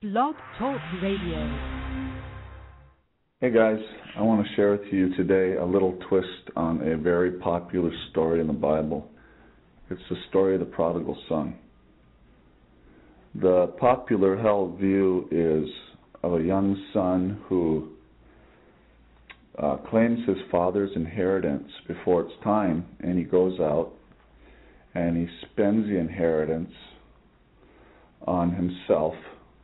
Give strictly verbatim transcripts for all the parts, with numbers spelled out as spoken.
Blog Talk Radio. Hey guys, I want to share with you today a little twist on a very popular story in the Bible. It's the story of the prodigal son. The popular held view is of a young son who uh, claims his father's inheritance before it's time, and he goes out and he spends the inheritance on himself,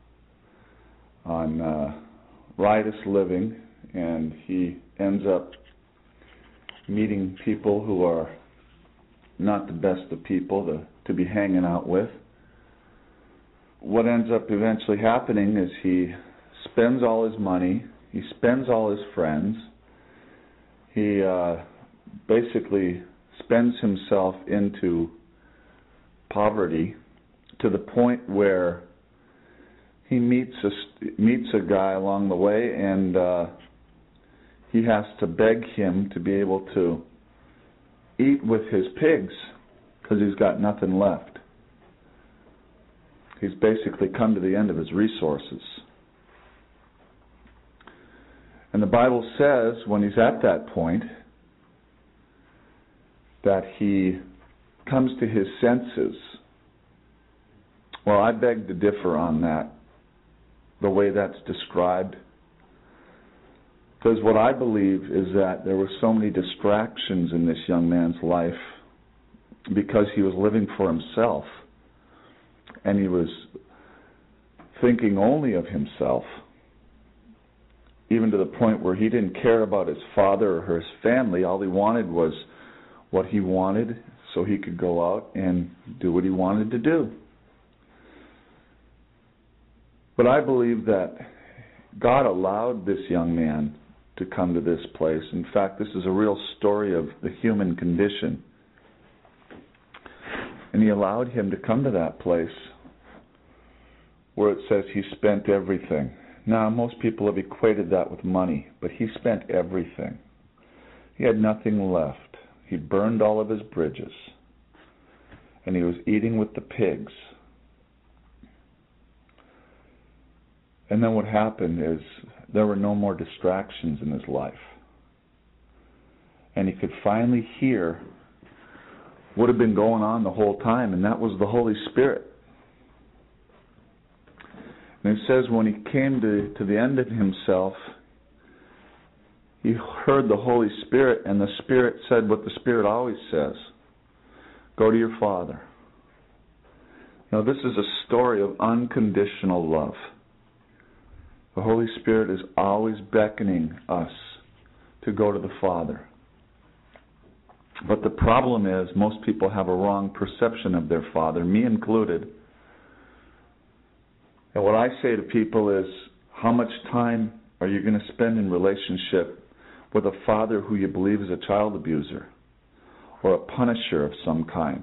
on uh, riotous living, and he ends up meeting people who are not the best of people to, to be hanging out with. What ends up eventually happening is he spends all his money, he spends all his friends, he uh, basically spends himself into poverty to the point where he meets a, meets a guy along the way, and uh, he has to beg him to be able to eat with his pigs because he's got nothing left. He's basically come to the end of his resources. And the Bible says when he's at that point that he comes to his senses. Well, I beg to differ on that, the way that's described. Because what I believe is that there were so many distractions in this young man's life because he was living for himself and he was thinking only of himself, even to the point where he didn't care about his father or his family. All he wanted was what he wanted so he could go out and do what he wanted to do. But I believe that God allowed this young man to come to this place. In fact, this is a real story of the human condition. And he allowed him to come to that place where it says he spent everything. Now, most people have equated that with money, but he spent everything. He had nothing left. He burned all of his bridges. And he was eating with the pigs. And then what happened is there were no more distractions in his life. And he could finally hear what had been going on the whole time, and that was the Holy Spirit. And it says when he came to, to the end of himself, he heard the Holy Spirit, and the Spirit said what the Spirit always says: go to your Father. Now, this is a story of unconditional love. The Holy Spirit is always beckoning us to go to the Father. But the problem is most people have a wrong perception of their Father, me included. And what I say to people is, how much time are you going to spend in relationship with a father who you believe is a child abuser or a punisher of some kind?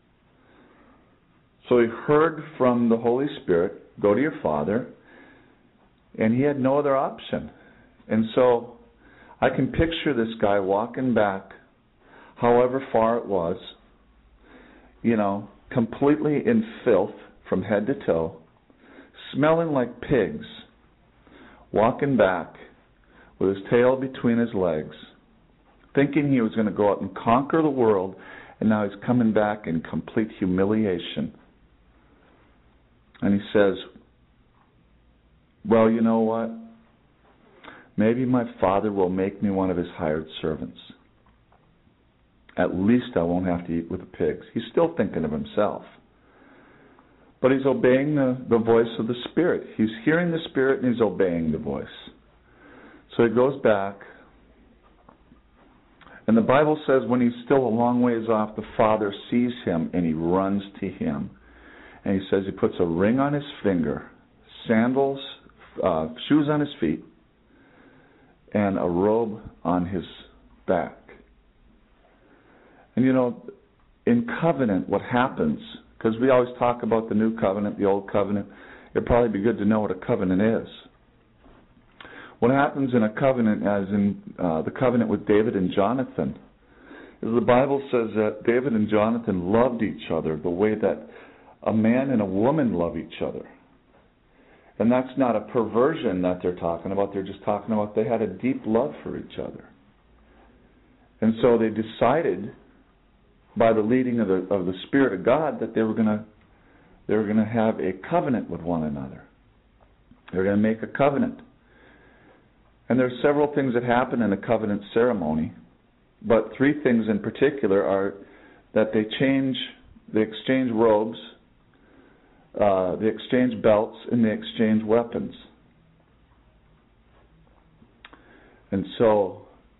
So he heard from the Holy Spirit, go to your Father, and he had no other option. And so I can picture this guy walking back, however far it was, you know, completely in filth from head to toe, smelling like pigs, walking back with his tail between his legs, thinking he was going to go out and conquer the world, and now he's coming back in complete humiliation. And he says, well, you know what? Maybe my father will make me one of his hired servants. At least I won't have to eat with the pigs. He's still thinking of himself. But he's obeying the, the voice of the Spirit. He's hearing the Spirit and he's obeying the voice. So he goes back. And the Bible says when he's still a long ways off, the Father sees him and he runs to him. And he says he puts a ring on his finger, sandals, Uh, shoes on his feet, and a robe on his back. And you know, in covenant, what happens, because we always talk about the new covenant, the old covenant, it'd probably be good to know what a covenant is. What happens in a covenant, as in uh, the covenant with David and Jonathan, is the Bible says that David and Jonathan loved each other the way that a man and a woman love each other. And that's not a perversion that they're talking about. They're just talking about they had a deep love for each other. And so they decided, by the leading of the of the Spirit of God, that they were going to they were going to have a covenant with one another. They were going to make a covenant. And there's several things that happen in a covenant ceremony, but three things in particular are that they change, they exchange robes, uh, they exchange belts, and they exchange weapons. And so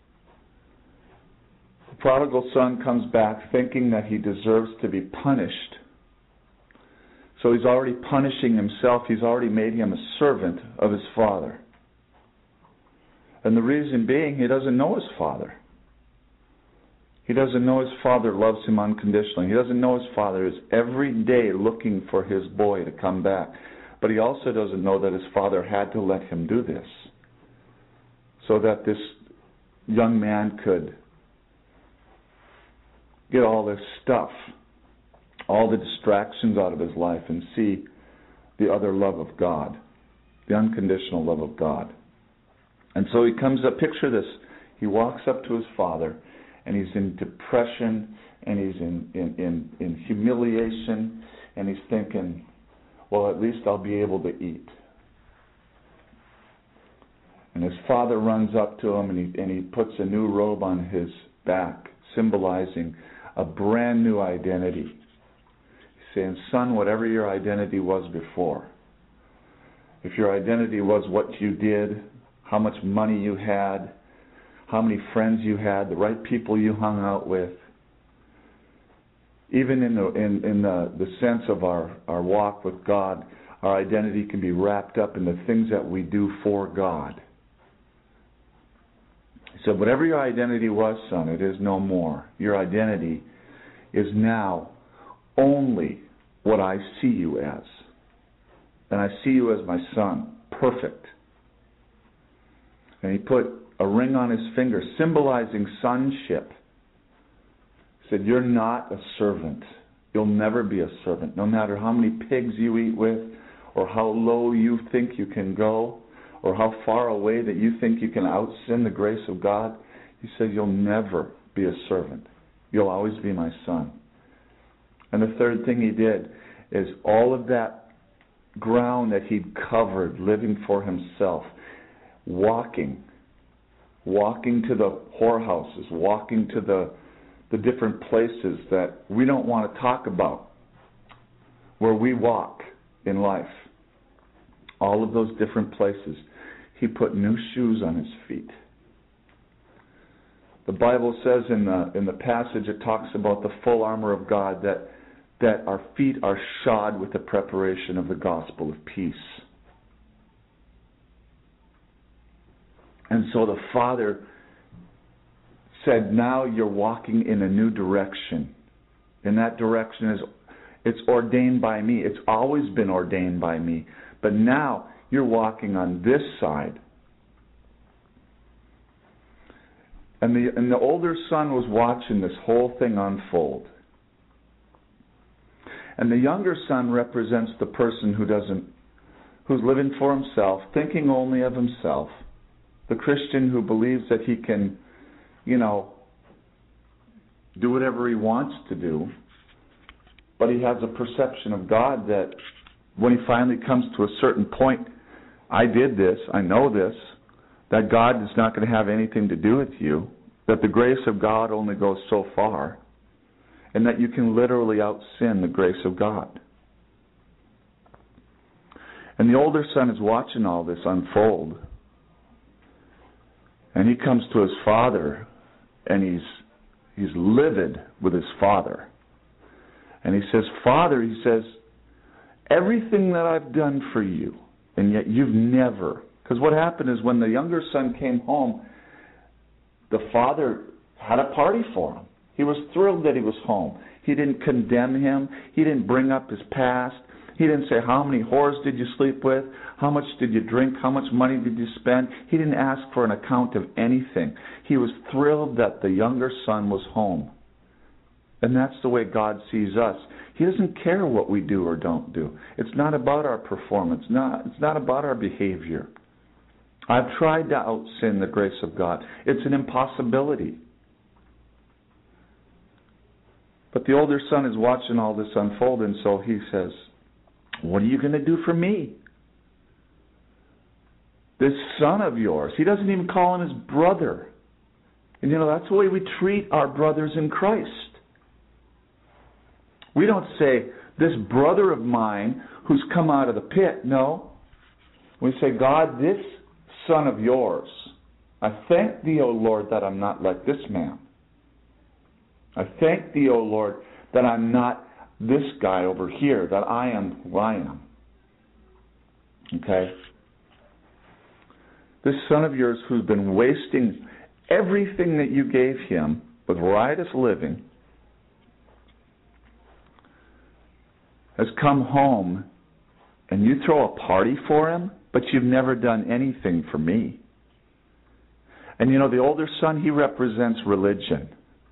the prodigal son comes back thinking that he deserves to be punished. So he's already punishing himself. He's already made him a servant of his father. And the reason being, he doesn't know his father. He doesn't know his father loves him unconditionally. He doesn't know his father is every day looking for his boy to come back. But he also doesn't know that his father had to let him do this, so that this young man could get all this stuff, all the distractions out of his life, and see the other love of God, the unconditional love of God. And so he comes up, picture this, he walks up to his father, and he's in depression, and he's in, in, in, in humiliation, and he's thinking, well, at least I'll be able to eat. And his father runs up to him, and he, and he puts a new robe on his back, symbolizing a brand new identity. He's saying, son, whatever your identity was before, if your identity was what you did, how much money you had, how many friends you had, the right people you hung out with, even in the in, in the, the sense of our, our walk with God, our identity can be wrapped up in the things that we do for God. He said, whatever your identity was, son, it is no more. Your identity is now only what I see you as. And I see you as my son, perfect. And he put a ring on his finger, symbolizing sonship. He said, you're not a servant. You'll never be a servant. No matter how many pigs you eat with, or how low you think you can go, or how far away that you think you can out-sin the grace of God, he said, you'll never be a servant. You'll always be my son. And the third thing he did is all of that ground that he'd covered living for himself, walking, walking to the whorehouses, walking to the, the different places that we don't want to talk about, where we walk in life. All of those different places. He put new shoes on his feet. The Bible says in the in the passage, it talks about the full armor of God, that that our feet are shod with the preparation of the gospel of peace. And so the Father said, now you're walking in a new direction. And that direction is, it's ordained by me. It's always been ordained by me. But now you're walking on this side. And the and the older son was watching this whole thing unfold. And the younger son represents the person who doesn't, who's living for himself, thinking only of himself. The Christian who believes that he can, you know, do whatever he wants to do. But he has a perception of God that when he finally comes to a certain point, I did this, I know this, that God is not going to have anything to do with you, that the grace of God only goes so far, and that you can literally out-sin the grace of God. And the older son is watching all this unfold. And he comes to his father, and he's he's livid with his father. And he says, Father, he says, everything that I've done for you, and yet you've never... Because what happened is when the younger son came home, the father had a party for him. He was thrilled that he was home. He didn't condemn him. He didn't bring up his past. He didn't say, how many whores did you sleep with? How much did you drink? How much money did you spend? He didn't ask for an account of anything. He was thrilled that the younger son was home. And that's the way God sees us. He doesn't care what we do or don't do. It's not about our performance. Not, it's not about our behavior. I've tried to out-sin the grace of God. It's an impossibility. But the older son is watching all this unfold, and so he says, what are you going to do for me? This son of yours. He doesn't even call him his brother. And you know, that's the way we treat our brothers in Christ. We don't say, this brother of mine who's come out of the pit. No. We say, God, this son of yours, I thank thee, O Lord, that I'm not like this man. I thank thee, O Lord, that I'm not this guy over here, that I am who I am. Okay? This son of yours who's been wasting everything that you gave him with riotous living has come home, and you throw a party for him, but you've never done anything for me. And you know, the older son, he represents religion.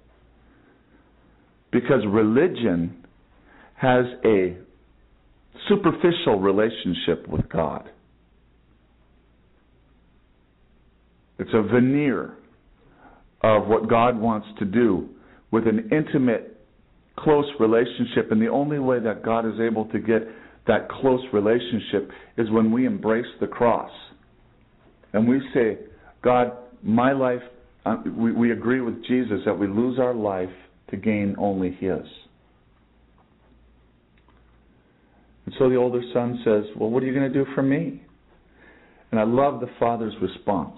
Because religion has a superficial relationship with God. It's a veneer of what God wants to do with an intimate, close relationship. And the only way that God is able to get that close relationship is when we embrace the cross. And we say, God, my life, uh, we, we agree with Jesus that we lose our life to gain only His. And so the older son says, well, what are you going to do for me? And I love the father's response.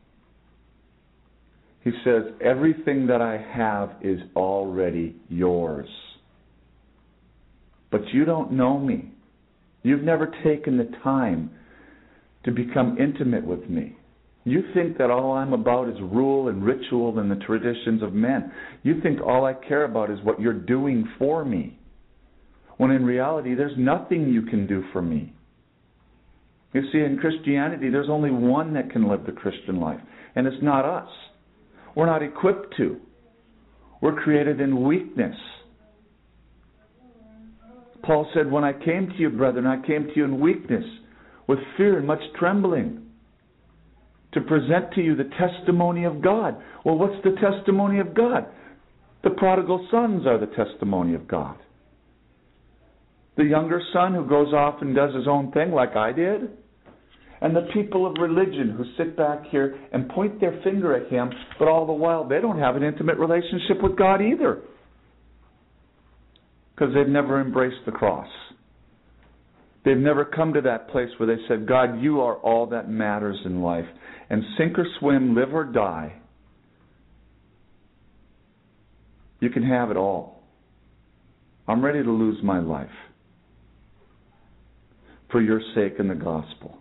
He says, everything that I have is already yours. But you don't know me. You've never taken the time to become intimate with me. You think that all I'm about is rule and ritual and the traditions of men. You think all I care about is what you're doing for me. When in reality, there's nothing you can do for me. You see, in Christianity, there's only one that can live the Christian life, and it's not us. We're not equipped to. We're created in weakness. Paul said, when I came to you, brethren, I came to you in weakness, with fear and much trembling, to present to you the testimony of God. Well, what's the testimony of God? The prodigal sons are the testimony of God. The younger son who goes off and does his own thing like I did. And the people of religion who sit back here and point their finger at him, but all the while they don't have an intimate relationship with God either. Because they've never embraced the cross. They've never come to that place where they said, God, you are all that matters in life. And sink or swim, live or die, you can have it all. I'm ready to lose my life for your sake in the gospel.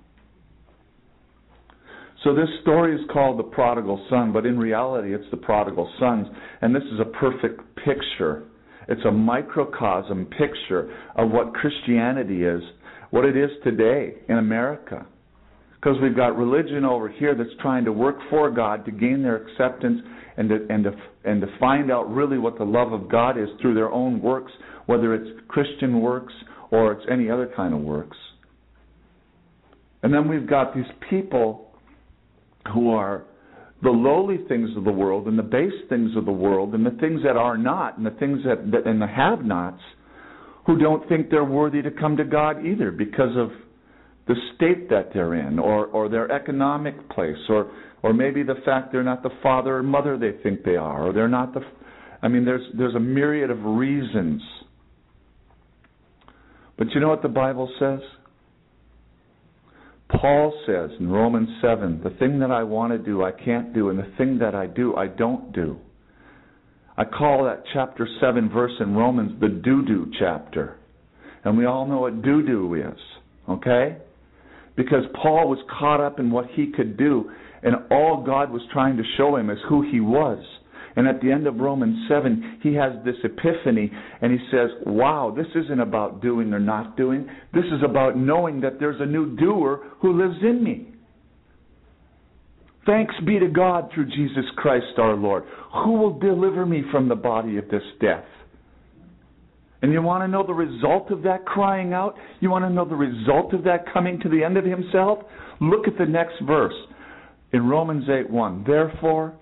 So this story is called the prodigal son, but in reality it's the prodigal sons. And this is a perfect picture. It's a microcosm picture of what Christianity is, what it is today in America. Because we've got religion over here that's trying to work for God to gain their acceptance and to, and to, and to find out really what the love of God is through their own works, whether it's Christian works or it's any other kind of works. And then we've got these people who are the lowly things of the world and the base things of the world and the things that are not and the things that, that and the have-nots who don't think they're worthy to come to God either because of the state that they're in, or, or their economic place, or or maybe the fact they're not the father or mother they think they are, or they're not the... I mean, there's there's a myriad of reasons. But you know what the Bible says? Paul says in Romans seven, the thing that I want to do, I can't do, and the thing that I do, I don't do. I call that chapter seven verse in Romans the do-do chapter. And we all know what do-do is, okay? Because Paul was caught up in what he could do, and all God was trying to show him is who he was. And at the end of Romans seven, he has this epiphany, and he says, wow, this isn't about doing or not doing. This is about knowing that there's a new doer who lives in me. Thanks be to God through Jesus Christ our Lord, who will deliver me from the body of this death. And you want to know the result of that crying out? You want to know the result of that coming to the end of himself? Look at the next verse in Romans eight one. Therefore,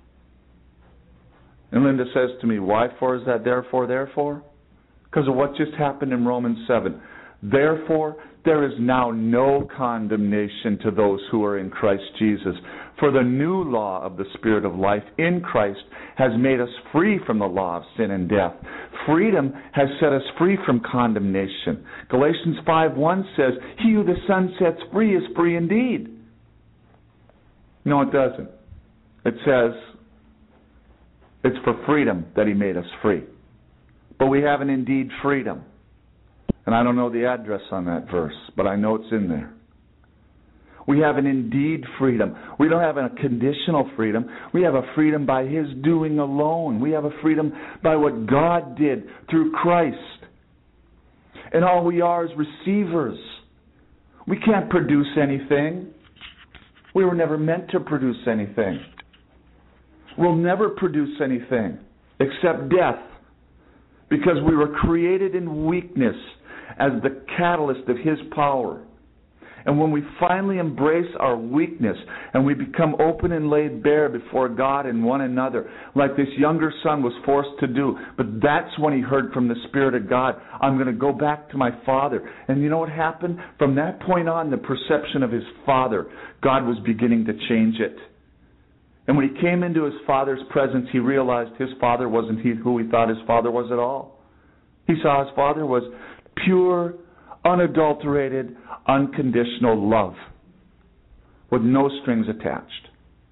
and Linda says to me, why for is that therefore, therefore? Because of what just happened in Romans seven. Therefore, there is now no condemnation to those who are in Christ Jesus. For the new law of the Spirit of life in Christ has made us free from the law of sin and death. Freedom has set us free from condemnation. Galatians five one says, he who the Son sets free is free indeed. No, it doesn't. It says it's for freedom that he made us free. But we have an indeed freedom. And I don't know the address on that verse, but I know it's in there. We have an indeed freedom. We don't have a conditional freedom. We have a freedom by His doing alone. We have a freedom by what God did through Christ. And all we are is receivers. We can't produce anything. We were never meant to produce anything. We'll never produce anything except death, because we were created in weakness as the catalyst of His power. And when we finally embrace our weakness and we become open and laid bare before God and one another, like this younger son was forced to do, but that's when he heard from the Spirit of God, I'm going to go back to my father. And you know what happened? From that point on, the perception of his father, God was beginning to change it. And when he came into his father's presence, he realized his father wasn't he who he thought his father was at all. He saw his father was pure, unadulterated, unconditional love with no strings attached.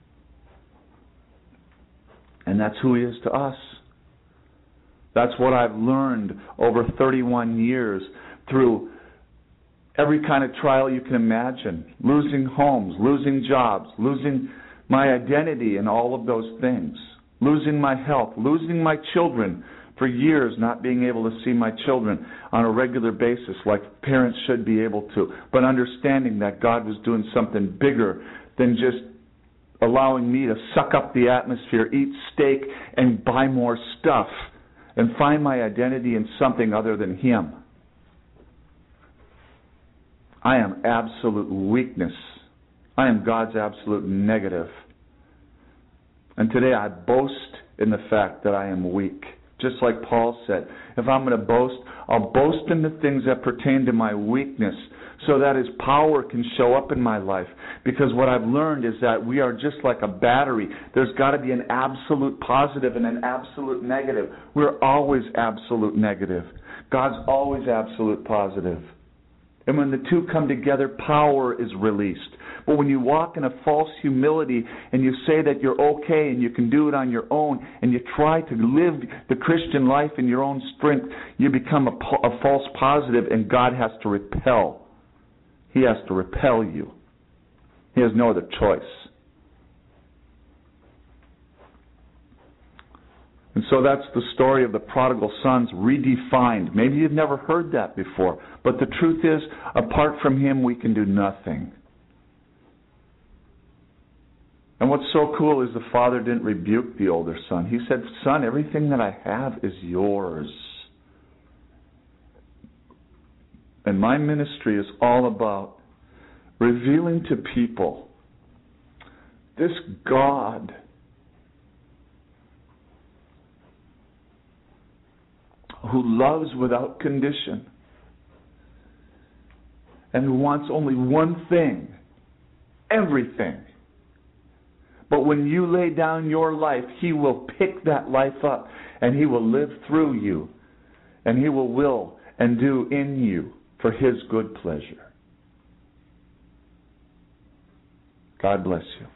And that's who He is to us. That's what I've learned over thirty-one years through every kind of trial you can imagine. Losing homes, losing jobs, losing my identity in all of those things. Losing my health, losing my children. For years, not being able to see my children on a regular basis like parents should be able to, but understanding that God was doing something bigger than just allowing me to suck up the atmosphere, eat steak, and buy more stuff, and find my identity in something other than Him. I am absolute weakness. I am God's absolute negative. And today I boast in the fact that I am weak. Just like Paul said, if I'm going to boast, I'll boast in the things that pertain to my weakness so that His power can show up in my life. Because what I've learned is that we are just like a battery. There's got to be an absolute positive and an absolute negative. We're always absolute negative. God's always absolute positive. And when the two come together, power is released. But when you walk in a false humility and you say that you're okay and you can do it on your own and you try to live the Christian life in your own strength, you become a, a false positive, and God has to repel. He has to repel you. He has no other choice. And so that's the story of the prodigal sons redefined. Maybe you've never heard that before, but the truth is, apart from Him, we can do nothing. And what's so cool is the father didn't rebuke the older son. He said, son, everything that I have is yours. And my ministry is all about revealing to people this God who loves without condition and who wants only one thing, everything. But when you lay down your life, He will pick that life up and He will live through you and He will will and do in you for His good pleasure. God bless you.